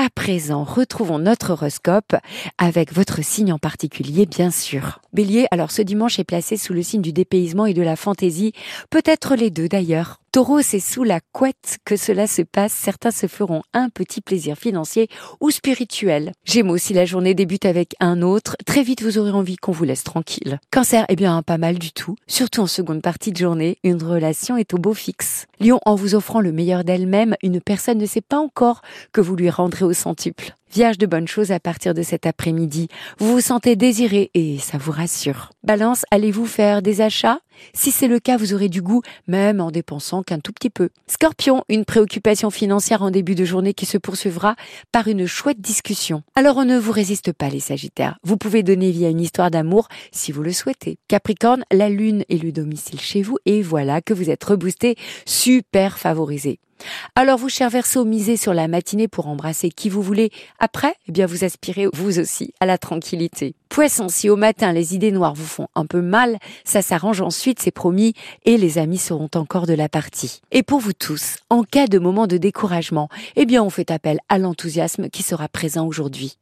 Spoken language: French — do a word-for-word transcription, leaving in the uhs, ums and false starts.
À présent, retrouvons notre horoscope avec votre signe en particulier, bien sûr. Bélier, alors ce dimanche est placé sous le signe du dépaysement et de la fantaisie, peut-être les deux d'ailleurs. Taureau, c'est sous la couette que cela se passe. Certains se feront un petit plaisir financier ou spirituel. Gémeaux, si la journée débute avec un autre, très vite vous aurez envie qu'on vous laisse tranquille. Cancer, eh bien pas mal du tout. Surtout en seconde partie de journée, une relation est au beau fixe. Lion, en vous offrant le meilleur d'elle-même, une personne ne sait pas encore que vous lui rendrez au centuple. Vierge, de bonnes choses à partir de cet après-midi. Vous vous sentez désiré et ça vous rassure. Balance, allez-vous faire des achats ? Si c'est le cas, vous aurez du goût, même en dépensant qu'un tout petit peu. Scorpion, une préoccupation financière en début de journée qui se poursuivra par une chouette discussion. Alors on ne vous résiste pas les Sagittaires. Vous pouvez donner vie à une histoire d'amour si vous le souhaitez. Capricorne, la lune est le domicile chez vous et voilà que vous êtes reboosté, super favorisé. Alors vous, chers Verseaux, misez sur la matinée pour embrasser qui vous voulez. Après, eh bien vous aspirez vous aussi à la tranquillité. Poissons, si au matin les idées noires vous font un peu mal, ça s'arrange ensuite, c'est promis, et les amis seront encore de la partie. Et pour vous tous, en cas de moment de découragement, eh bien on fait appel à l'enthousiasme qui sera présent aujourd'hui.